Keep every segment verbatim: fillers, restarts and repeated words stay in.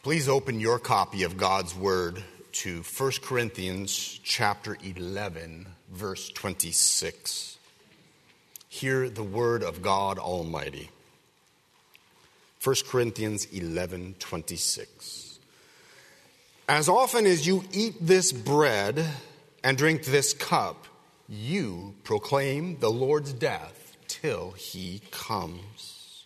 Please open your copy of God's Word to First Corinthians chapter eleven, verse twenty-six. Hear the word of God Almighty. First Corinthians eleven, twenty-six. As often as you eat this bread and drink this cup, you proclaim the Lord's death till he comes.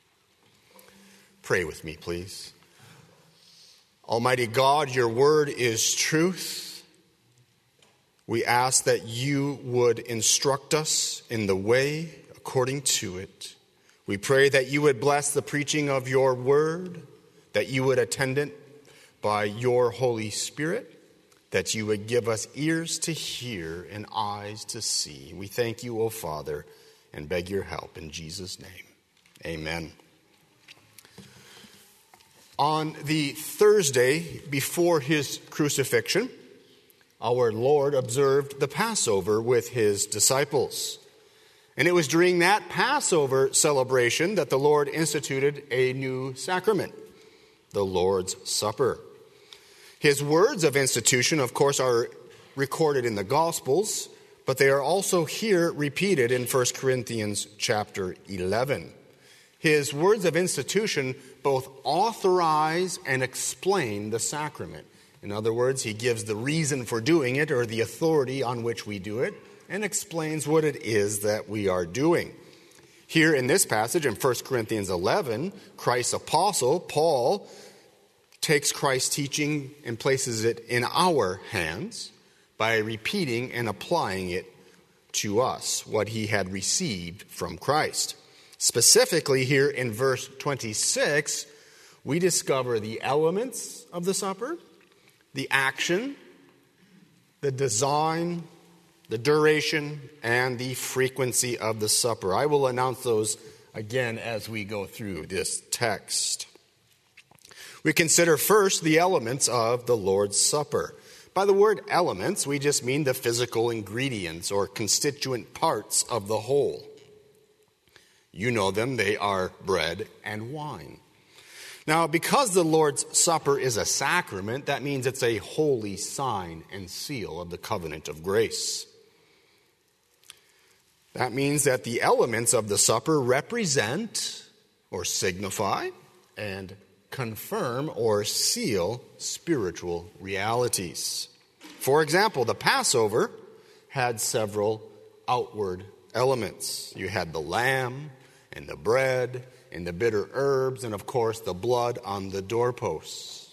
Pray with me, please. Almighty God, your word is truth. We ask that you would instruct us in the way according to it. We pray that you would bless the preaching of your word, that you would attend it by your Holy Spirit, that you would give us ears to hear and eyes to see. We thank you, O Father, and beg your help in Jesus' name. Amen. On the Thursday before his crucifixion, our Lord observed the Passover with his disciples. And it was during that Passover celebration that the Lord instituted a new sacrament, the Lord's Supper. His words of institution, of course, are recorded in the Gospels, but they are also here repeated in First Corinthians chapter eleven. His words of institution both authorize and explain the sacrament. In other words, he gives the reason for doing it or the authority on which we do it and explains what it is that we are doing. Here in this passage in First Corinthians eleven, Christ's apostle, Paul, takes Christ's teaching and places it in our hands by repeating and applying it to us, what he had received from Christ. Specifically here in verse twenty-six, we discover the elements of the supper, the action, the design, the duration, and the frequency of the supper. I will announce those again as we go through this text. We consider first the elements of the Lord's Supper. By the word elements, we just mean the physical ingredients or constituent parts of the whole. You know them, they are bread and wine. Now, because the Lord's Supper is a sacrament, that means it's a holy sign and seal of the covenant of grace. That means that the elements of the supper represent or signify and confirm or seal spiritual realities. For example, the Passover had several outward elements. You had the lamb and the bread and the bitter herbs and, of course, the blood on the doorposts.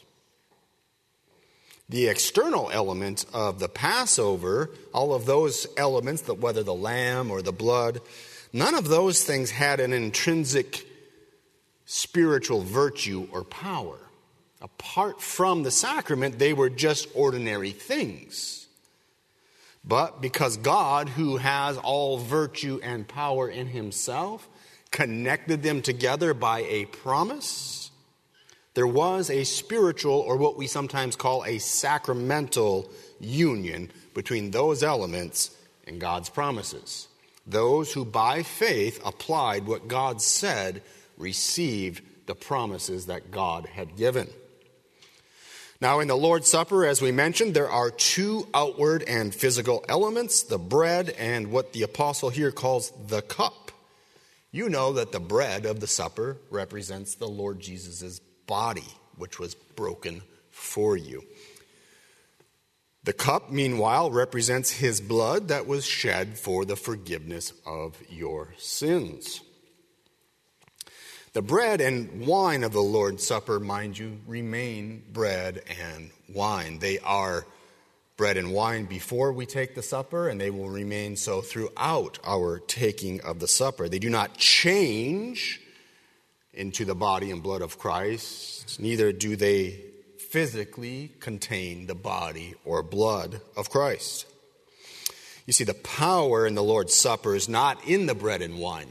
The external element of the Passover, all of those elements, whether the lamb or the blood, none of those things had an intrinsic spiritual virtue or power. Apart from the sacrament, they were just ordinary things. But because God, who has all virtue and power in himself, connected them together by a promise, there was a spiritual, or what we sometimes call a sacramental union between those elements and God's promises. Those who by faith applied what God said received the promises that God had given. Now, in the Lord's Supper, as we mentioned, there are two outward and physical elements, the bread and what the apostle here calls the cup. You know that the bread of the supper represents the Lord Jesus' body, which was broken for you. The cup, meanwhile, represents his blood that was shed for the forgiveness of your sins. The bread and wine of the Lord's Supper, mind you, remain bread and wine. They are bread and wine before we take the supper, and they will remain so throughout our taking of the supper. They do not change into the body and blood of Christ, neither do they physically contain the body or blood of Christ. You see, the power in the Lord's Supper is not in the bread and wine.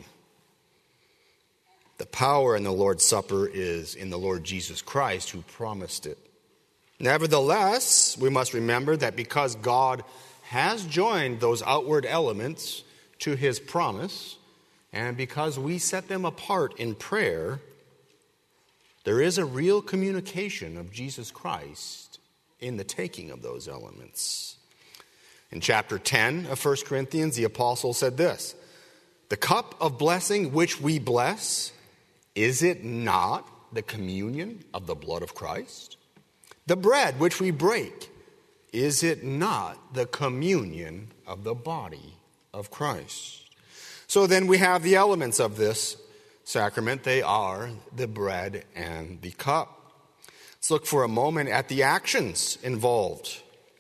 The power in the Lord's Supper is in the Lord Jesus Christ, who promised it. Nevertheless, we must remember that because God has joined those outward elements to his promise, and because we set them apart in prayer, There is a real communication of Jesus Christ in the taking of those elements. In chapter ten of First Corinthians, the apostle said this, "The cup of blessing which we bless, is it not the communion of the blood of Christ? The bread which we break, is it not the communion of the body of Christ?" So then we have the elements of this sacrament. They are the bread and the cup. Let's look for a moment at the actions involved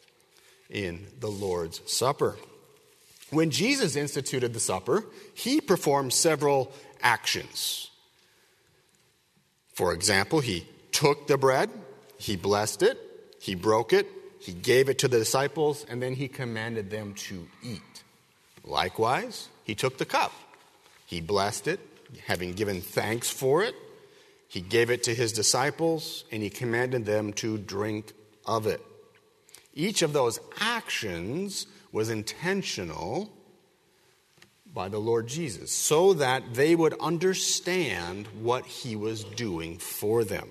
in the Lord's Supper. When Jesus instituted the supper, he performed several actions. For example, he took the bread, he blessed it, he broke it, he gave it to the disciples, and then he commanded them to eat. Likewise, he took the cup, he blessed it, having given thanks for it, he gave it to his disciples, and he commanded them to drink of it. Each of those actions was intentional by the Lord Jesus, so that they would understand what he was doing for them.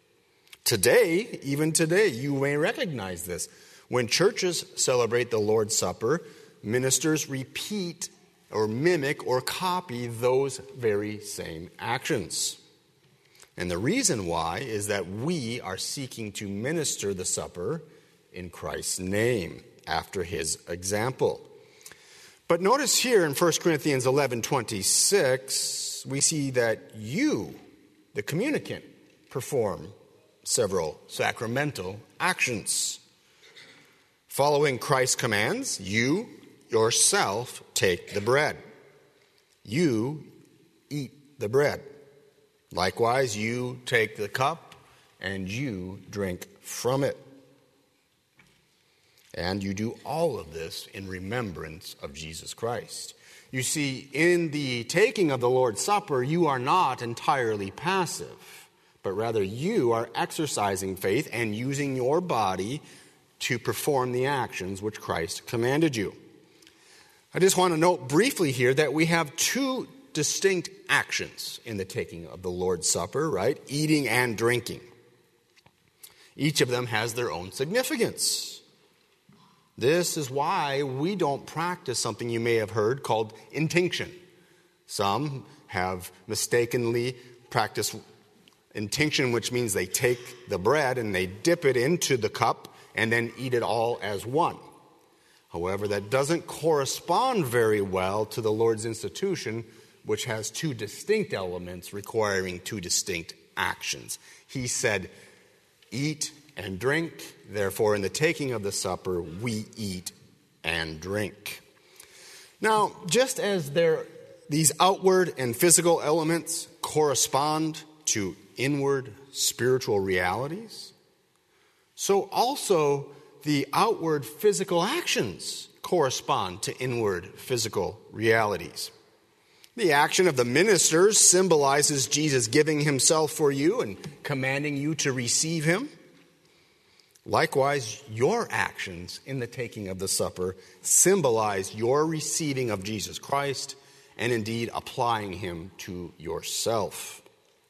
Today, even today, you may recognize this. When churches celebrate the Lord's Supper, ministers repeat or mimic or copy those very same actions. And the reason why is that we are seeking to minister the supper in Christ's name, after his example. But notice here in First Corinthians eleven twenty-six, we see that you, the communicant, perform several sacramental actions. Following Christ's commands, you yourself take the bread. You eat the bread. Likewise, you take the cup and you drink from it. And you do all of this in remembrance of Jesus Christ. You see, in the taking of the Lord's Supper, you are not entirely passive, but rather you are exercising faith and using your body to perform the actions which Christ commanded you. I just want to note briefly here that we have two distinct actions in the taking of the Lord's Supper, right? Eating and drinking. Each of them has their own significance. This is why we don't practice something you may have heard called intinction. Some have mistakenly practiced intinction, which means they take the bread and they dip it into the cup and then eat it all as one. However, that doesn't correspond very well to the Lord's institution, which has two distinct elements requiring two distinct actions. He said, eat and drink. Therefore, in the taking of the supper, we eat and drink. Now, just as there, these outward and physical elements correspond to inward spiritual realities, so also the outward physical actions correspond to inward physical realities. The action of the ministers symbolizes Jesus giving himself for you and commanding you to receive him. Likewise, your actions in the taking of the supper symbolize your receiving of Jesus Christ and indeed applying him to yourself.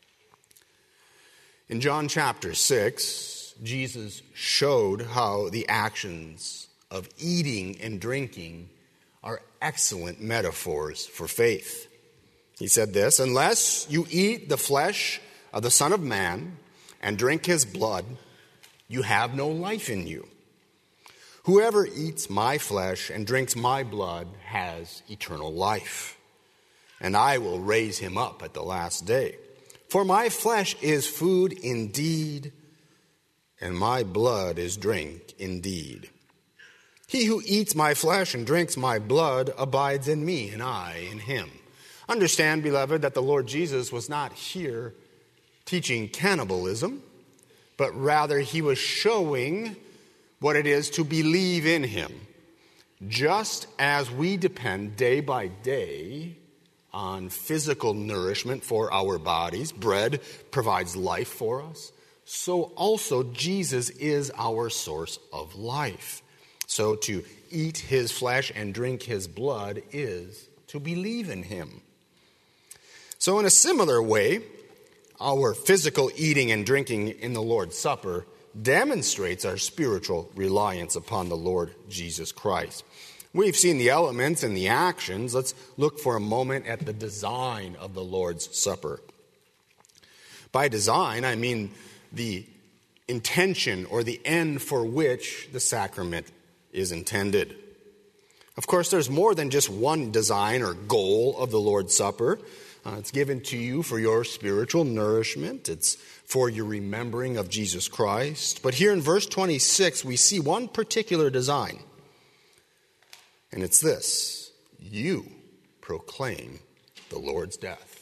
In John chapter six, Jesus showed how the actions of eating and drinking are excellent metaphors for faith. He said this, "Unless you eat the flesh of the Son of Man and drink his blood, you have no life in you. Whoever eats my flesh and drinks my blood has eternal life, and I will raise him up at the last day. For my flesh is food indeed, and my blood is drink indeed. He who eats my flesh and drinks my blood abides in me, and I in him." Understand, beloved, that the Lord Jesus was not here teaching cannibalism, but rather he was showing what it is to believe in him. Just as we depend day by day on physical nourishment for our bodies, bread provides life for us, so also Jesus is our source of life. So to eat his flesh and drink his blood is to believe in him. So in a similar way, our physical eating and drinking in the Lord's Supper demonstrates our spiritual reliance upon the Lord Jesus Christ. We've seen the elements and the actions. Let's look for a moment at the design of the Lord's Supper. By design, I mean the intention or the end for which the sacrament is intended. Of course, there's more than just one design or goal of the Lord's Supper. Uh, it's given to you for your spiritual nourishment. It's for your remembering of Jesus Christ. But here in verse twenty-six, we see one particular design. And it's this: you proclaim the Lord's death.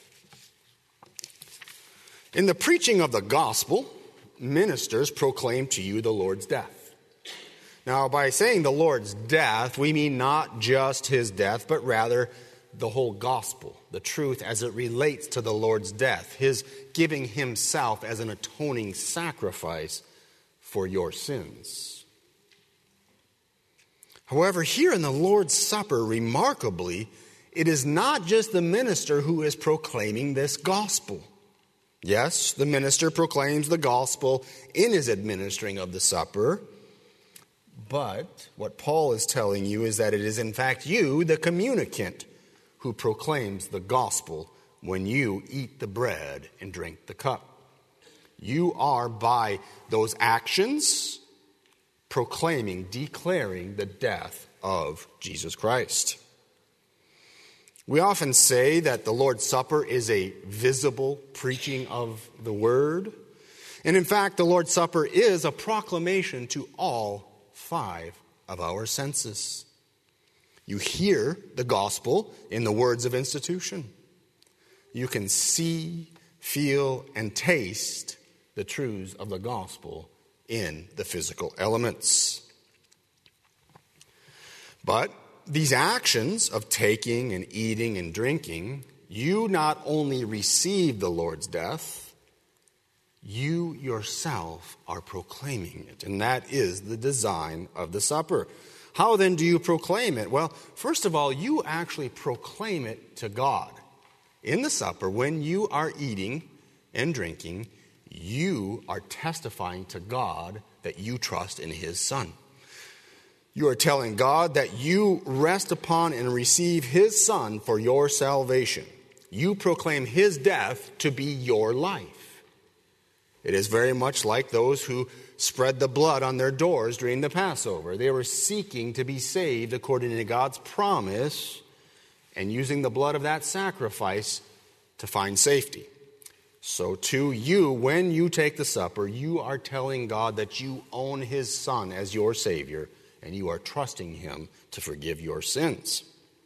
In the preaching of the gospel, ministers proclaim to you the Lord's death. Now, by saying the Lord's death, we mean not just his death, but rather the whole gospel, the truth as it relates to the Lord's death, his giving himself as an atoning sacrifice for your sins. However, here in the Lord's Supper, remarkably, it is not just the minister who is proclaiming this gospel. Yes, the minister proclaims the gospel in his administering of the supper, but what Paul is telling you is that it is in fact you, the communicant, who proclaims the gospel when you eat the bread and drink the cup. You are, by those actions, proclaiming, declaring the death of Jesus Christ. We often say that the Lord's Supper is a visible preaching of the word. And in fact, the Lord's Supper is a proclamation to all five of our senses. You hear the gospel in the words of institution. You can see, feel, and taste the truths of the gospel in the physical elements. But these actions of taking and eating and drinking, you not only receive the Lord's death, you yourself are proclaiming it. And that is the design of the supper. How then do you proclaim it? Well, first of all, you actually proclaim it to God. In the supper, when you are eating and drinking, you are testifying to God that you trust in his Son. You are telling God that you rest upon and receive his Son for your salvation. You proclaim his death to be your life. It is very much like those who spread the blood on their doors during the Passover. They were seeking to be saved according to God's promise and using the blood of that sacrifice to find safety. So too, you, when you take the supper, you are telling God that you own his Son as your Savior, and you are trusting him to forgive your sins.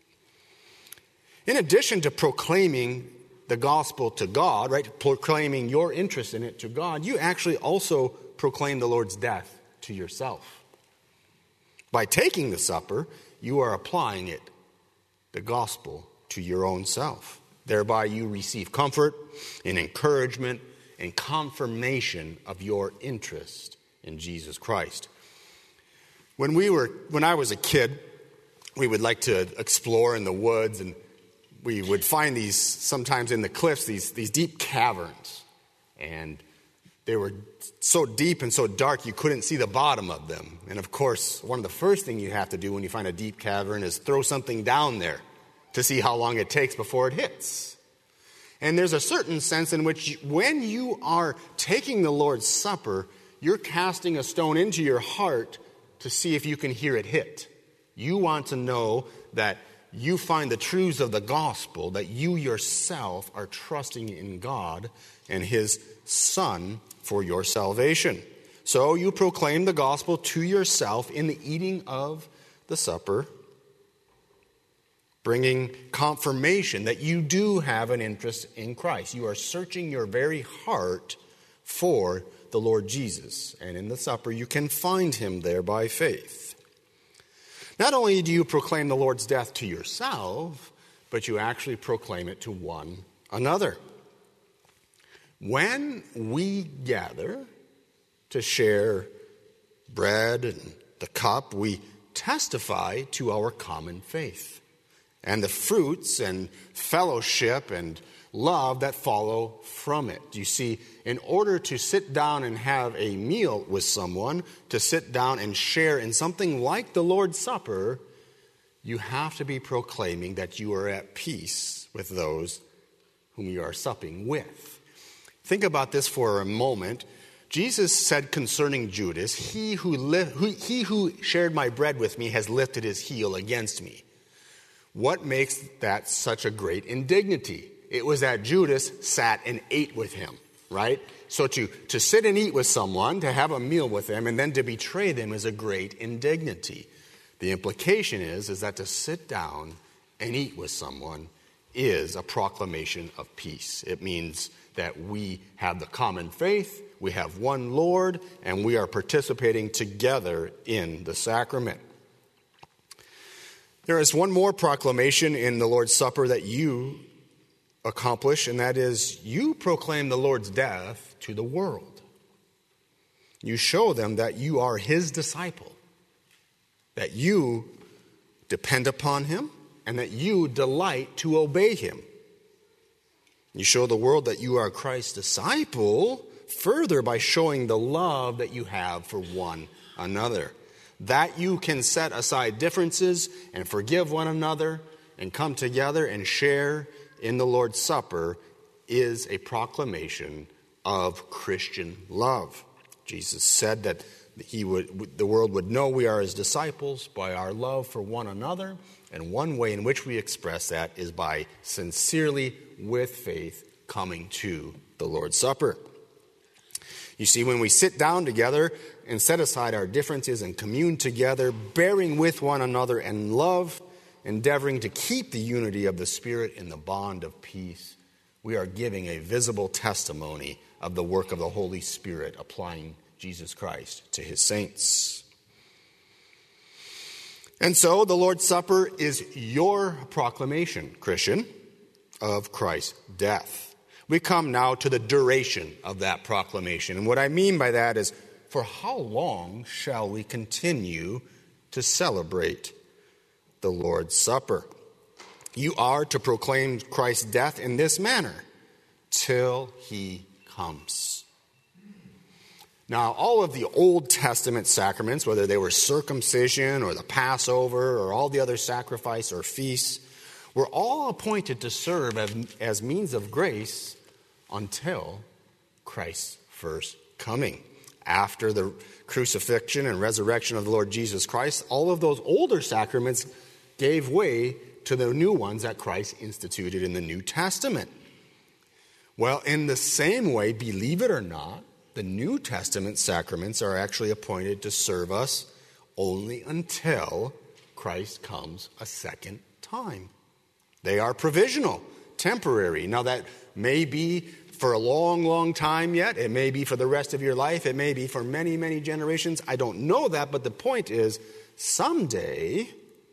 In addition to proclaiming the gospel to God, right, proclaiming your interest in it to God, you actually also proclaim the Lord's death to yourself. By taking the supper, you are applying it, the gospel, to your own self. Thereby you receive comfort and encouragement and confirmation of your interest in Jesus Christ. When we were, when I was a kid, we would like to explore in the woods, and we would find these, sometimes in the cliffs, these, these deep caverns. And they were so deep and so dark you couldn't see the bottom of them. And of course, one of the first things you have to do when you find a deep cavern is throw something down there to see how long it takes before it hits. And there's a certain sense in which when you are taking the Lord's Supper, you're casting a stone into your heart to see if you can hear it hit. You want to know that you find the truths of the gospel, that you yourself are trusting in God and his Son for your salvation. So you proclaim the gospel to yourself in the eating of the supper, bringing confirmation that you do have an interest in Christ. You are searching your very heart for the Lord Jesus. And in the supper, you can find him there by faith. Not only do you proclaim the Lord's death to yourself, but you actually proclaim it to one another. When we gather to share bread and the cup, we testify to our common faith. And the fruits and fellowship and love that follow from it. You see, in order to sit down and have a meal with someone, to sit down and share in something like the Lord's Supper, you have to be proclaiming that you are at peace with those whom you are supping with. Think about this for a moment. Jesus said concerning Judas, he who, li- who, he who shared my bread with me has lifted his heel against me. What makes that such a great indignity? It was that Judas sat and ate with him, right? So to, to sit and eat with someone, to have a meal with them, and then to betray them is a great indignity. The implication is, is that to sit down and eat with someone is a proclamation of peace. It means that we have the common faith, we have one Lord, and we are participating together in the sacrament. There is one more proclamation in the Lord's Supper that you accomplish, and that is you proclaim the Lord's death to the world. You show them that you are his disciple, that you depend upon him, and that you delight to obey him. You show the world that you are Christ's disciple further by showing the love that you have for one another. That you can set aside differences and forgive one another and come together and share in the Lord's Supper is a proclamation of Christian love. Jesus said that he would, the world would know we are his disciples by our love for one another, and one way in which we express that is by sincerely, with faith, coming to the Lord's Supper. You see, when we sit down together and set aside our differences and commune together, bearing with one another in love, endeavoring to keep the unity of the Spirit in the bond of peace, we are giving a visible testimony of the work of the Holy Spirit applying Jesus Christ to his saints. And so the Lord's Supper is your proclamation, Christian, of Christ's death. We come now to the duration of that proclamation. And what I mean by that is, for how long shall we continue to celebrate the Lord's Supper? You are to proclaim Christ's death in this manner, till he comes. Now, all of the Old Testament sacraments, whether they were circumcision or the Passover or all the other sacrifice or feasts, were all appointed to serve as, as means of grace until Christ's first coming. After the crucifixion and resurrection of the Lord Jesus Christ, all of those older sacraments gave way to the new ones that Christ instituted in the New Testament. Well, in the same way, believe it or not, the New Testament sacraments are actually appointed to serve us only until Christ comes a second time. They are provisional, temporary. Now, that may be for a long, long time yet. It may be for the rest of your life. It may be for many, many generations. I don't know that, but the point is, someday,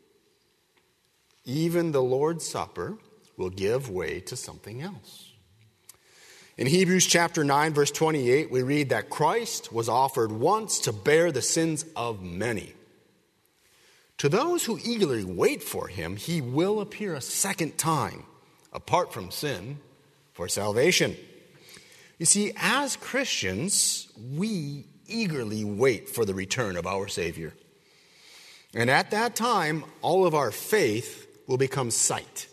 even the Lord's Supper will give way to something else. In Hebrews chapter nine, verse twenty-eight, we read that Christ was offered once to bear the sins of many. To those who eagerly wait for him, he will appear a second time, apart from sin, for salvation. You see, as Christians, we eagerly wait for the return of our Savior. And at that time, all of our faith will become sight.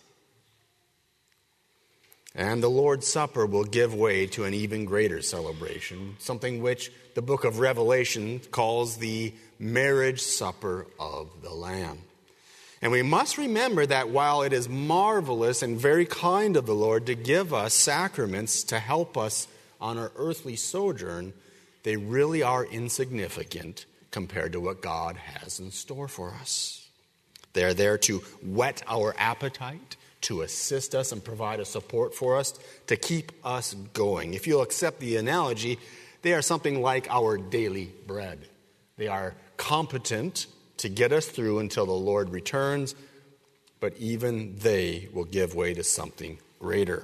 And the Lord's Supper will give way to an even greater celebration, something which the book of Revelation calls the marriage supper of the Lamb. And we must remember that while it is marvelous and very kind of the Lord to give us sacraments to help us on our earthly sojourn, they really are insignificant compared to what God has in store for us. They're there to whet our appetite, to assist us and provide a support for us, to keep us going. If you'll accept the analogy, they are something like our daily bread. They are competent to get us through until the Lord returns, but even they will give way to something greater.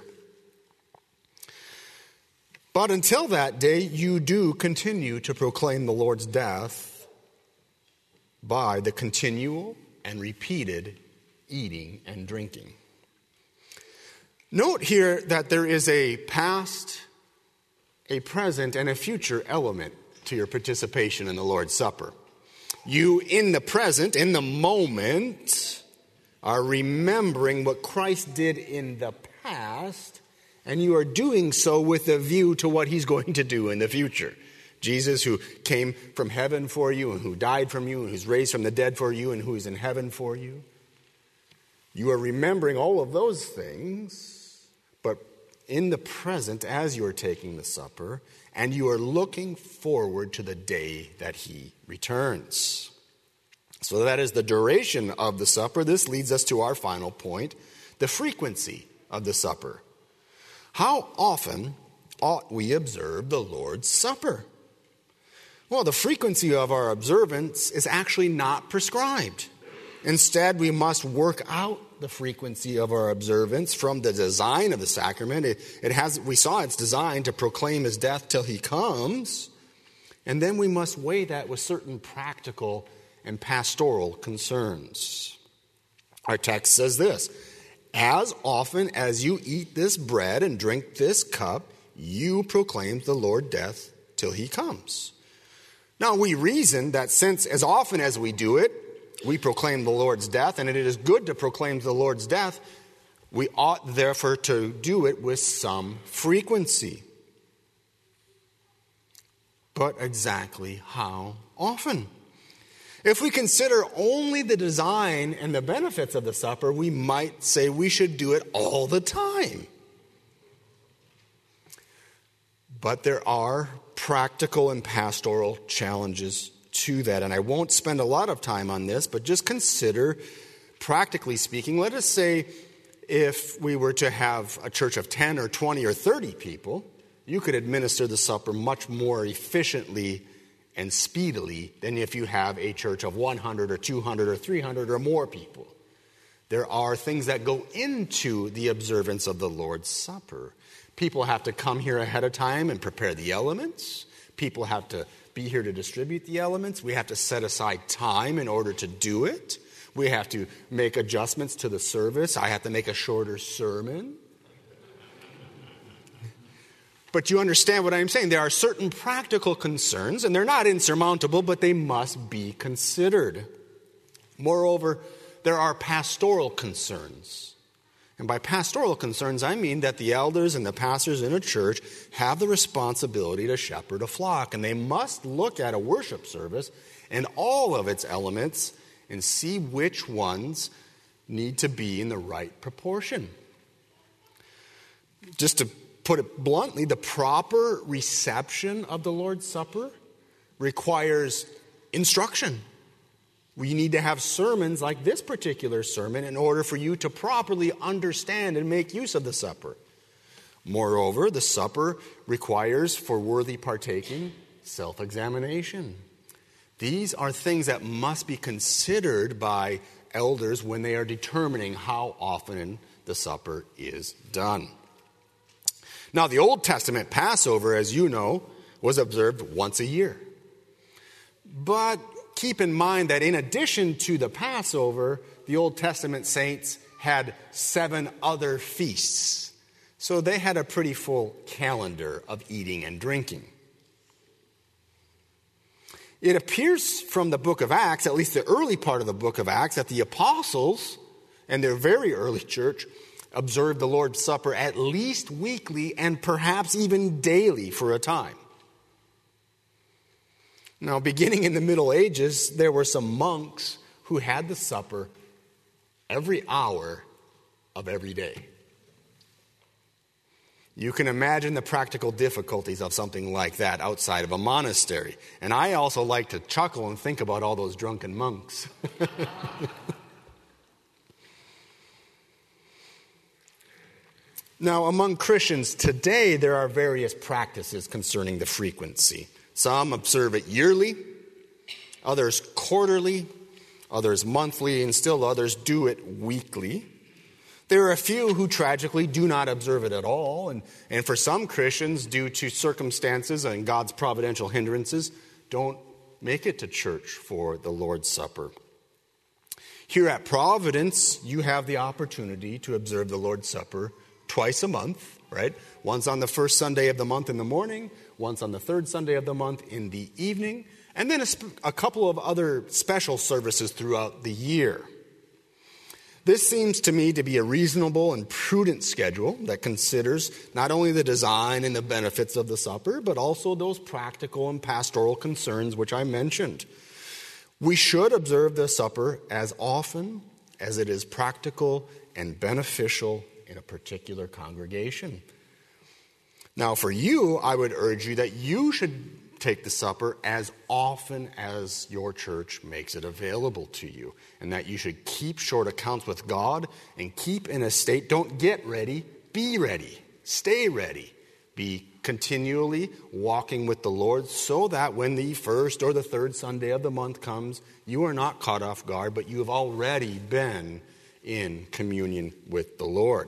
But until that day, you do continue to proclaim the Lord's death by the continual and repeated eating and drinking. Note here that there is a past, a present, and a future element to your participation in the Lord's Supper. You, in the present, in the moment, are remembering what Christ did in the past, and you are doing so with a view to what he's going to do in the future. Jesus, who came from heaven for you, and who died from you, and who's raised from the dead for you, and who is in heaven for you. You are remembering all of those things, but in the present, as you are taking the supper, and you are looking forward to the day that he returns. So that is the duration of the supper. This leads us to our final point, the frequency of the supper. How often ought we observe the Lord's Supper? Well, the frequency of our observance is actually not prescribed. Instead, we must work out the frequency of our observance from the design of the sacrament. It, it has, we saw it's designed to proclaim his death till he comes. And then we must weigh that with certain practical and pastoral concerns. Our text says this: as often as you eat this bread and drink this cup, you proclaim the Lord's death till he comes. Now we reason that since as often as we do it, we proclaim the Lord's death, and it is good to proclaim the Lord's death, we ought therefore to do it with some frequency. But exactly how often? If we consider only the design and the benefits of the supper, we might say we should do it all the time. But there are practical and pastoral challenges to that. And I won't spend a lot of time on this, but just consider, practically speaking, let us say if we were to have a church of ten or twenty or thirty people, you could administer the supper much more efficiently and speedily than if you have a church of one hundred or two hundred or three hundred or more people. There are things that go into the observance of the Lord's Supper. People have to come here ahead of time and prepare the elements. People have to be here to distribute the elements. We have to set aside time in order to do it. We have to make adjustments to the service. I have to make a shorter sermon. But you understand what I'm saying. There are certain practical concerns, and they're not insurmountable, but they must be considered. Moreover, there are pastoral concerns. And by pastoral concerns, I mean that the elders and the pastors in a church have the responsibility to shepherd a flock. And they must look at a worship service and all of its elements and see which ones need to be in the right proportion. Just to put it bluntly, the proper reception of the Lord's Supper requires instruction. We need to have sermons like this particular sermon in order for you to properly understand and make use of the supper. Moreover, the supper requires, for worthy partaking, self-examination. These are things that must be considered by elders when they are determining how often the supper is done. Now, the Old Testament Passover, as you know, was observed once a year. But keep in mind that in addition to the Passover, the Old Testament saints had seven other feasts. So they had a pretty full calendar of eating and drinking. It appears from the book of Acts, at least the early part of the book of Acts, that the apostles and their very early church observed the Lord's Supper at least weekly and perhaps even daily for a time. Now, beginning in the Middle Ages, there were some monks who had the supper every hour of every day. You can imagine the practical difficulties of something like that outside of a monastery. And I also like to chuckle and think about all those drunken monks. Now, among Christians today, there are various practices concerning the frequency. Some observe it yearly, others quarterly, others monthly, and still others do it weekly. There are a few who tragically do not observe it at all, and, and for some Christians, due to circumstances and God's providential hindrances, don't make it to church for the Lord's Supper. Here at Providence, you have the opportunity to observe the Lord's Supper twice a month, right? Once on the first Sunday of the month in the morning, once on the third Sunday of the month in the evening, and then a, sp- a couple of other special services throughout the year. This seems to me to be a reasonable and prudent schedule that considers not only the design and the benefits of the supper, but also those practical and pastoral concerns which I mentioned. We should observe the supper as often as it is practical and beneficial in a particular congregation. Now, for you, I would urge you that you should take the supper as often as your church makes it available to you, and that you should keep short accounts with God and keep in a state, don't get ready, be ready, stay ready, be continually walking with the Lord so that when the first or the third Sunday of the month comes, you are not caught off guard, but you have already been in communion with the Lord.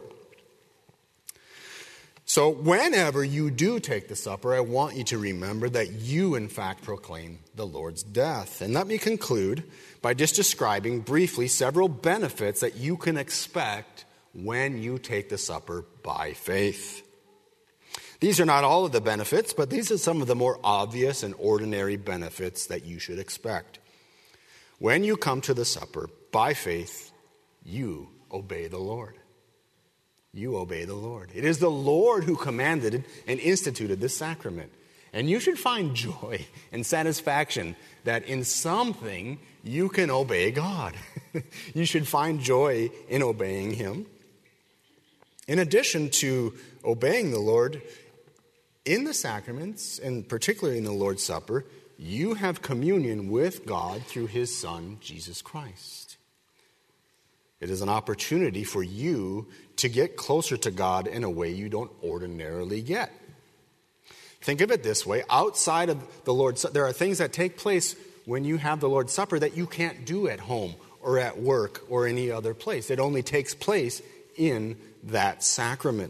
So whenever you do take the supper, I want you to remember that you, in fact, proclaim the Lord's death. And let me conclude by just describing briefly several benefits that you can expect when you take the supper by faith. These are not all of the benefits, but these are some of the more obvious and ordinary benefits that you should expect. When you come to the supper by faith, you obey the Lord. You obey the Lord. It is the Lord who commanded and instituted this sacrament. And you should find joy and satisfaction that in something you can obey God. You should find joy in obeying Him. In addition to obeying the Lord, in the sacraments, and particularly in the Lord's Supper, you have communion with God through His Son, Jesus Christ. It is an opportunity for you to get closer to God in a way you don't ordinarily get. Think of it this way. Outside of the Lord's Supper, there are things that take place when you have the Lord's Supper that you can't do at home or at work or any other place. It only takes place in that sacrament.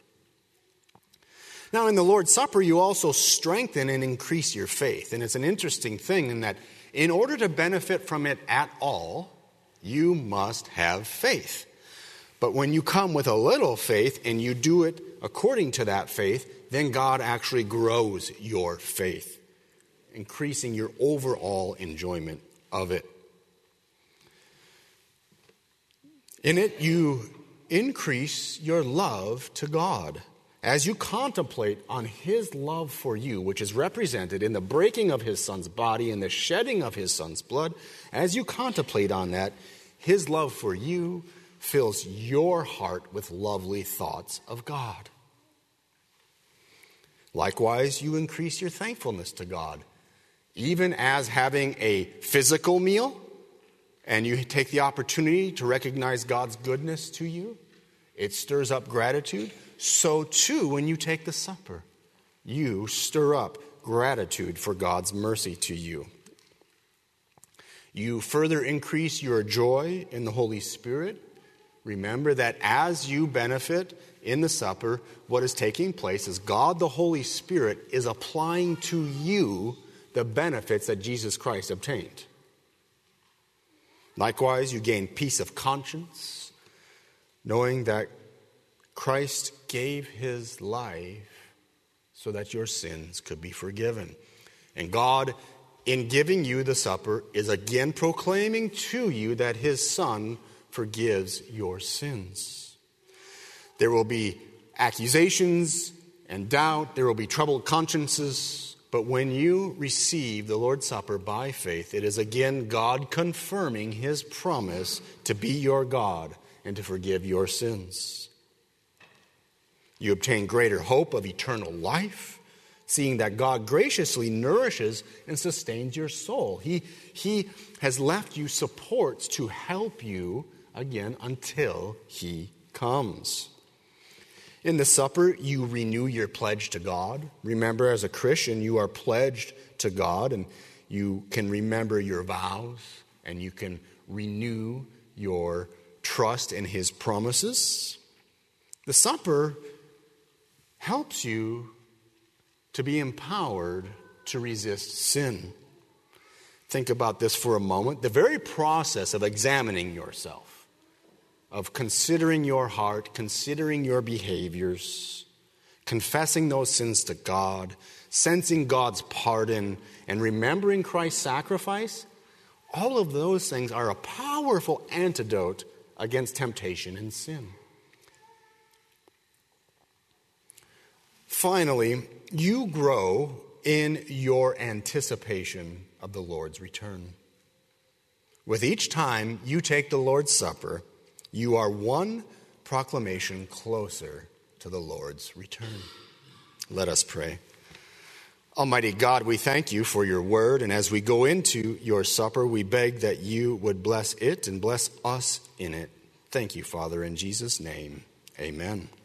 Now, in the Lord's Supper, you also strengthen and increase your faith. And it's an interesting thing in that in order to benefit from it at all, you must have faith. But when you come with a little faith and you do it according to that faith, then God actually grows your faith, increasing your overall enjoyment of it. In it, you increase your love to God as you contemplate on His love for you, which is represented in the breaking of His Son's body and the shedding of His Son's blood. As you contemplate on that, His love for you fills your heart with lovely thoughts of God. Likewise, you increase your thankfulness to God, even as having a physical meal, and you take the opportunity to recognize God's goodness to you. It stirs up gratitude. So too, when you take the supper, you stir up gratitude for God's mercy to you. You further increase your joy in the Holy Spirit. Remember that as you benefit in the supper, what is taking place is God the Holy Spirit is applying to you the benefits that Jesus Christ obtained. Likewise, you gain peace of conscience, knowing that Christ gave His life so that your sins could be forgiven. And God, in giving you the supper, is again proclaiming to you that His Son forgives your sins. There will be accusations and doubt. There will be troubled consciences. But when you receive the Lord's Supper by faith, it is again God confirming His promise to be your God and to forgive your sins. You obtain greater hope of eternal life, seeing that God graciously nourishes and sustains your soul. He, he has left you supports to help you again until He comes. In the supper, you renew your pledge to God. Remember, as a Christian, you are pledged to God, and you can remember your vows, and you can renew your trust in His promises. The supper helps you to be empowered to resist sin. Think about this for a moment. The very process of examining yourself, of considering your heart, considering your behaviors, confessing those sins to God, sensing God's pardon, and remembering Christ's sacrifice, all of those things are a powerful antidote against temptation and sin. Finally, you grow in your anticipation of the Lord's return. With each time you take the Lord's Supper, you are one proclamation closer to the Lord's return. Let us pray. Almighty God, we thank you for your word, and as we go into your supper, we beg that you would bless it and bless us in it. Thank you, Father, in Jesus' name. Amen.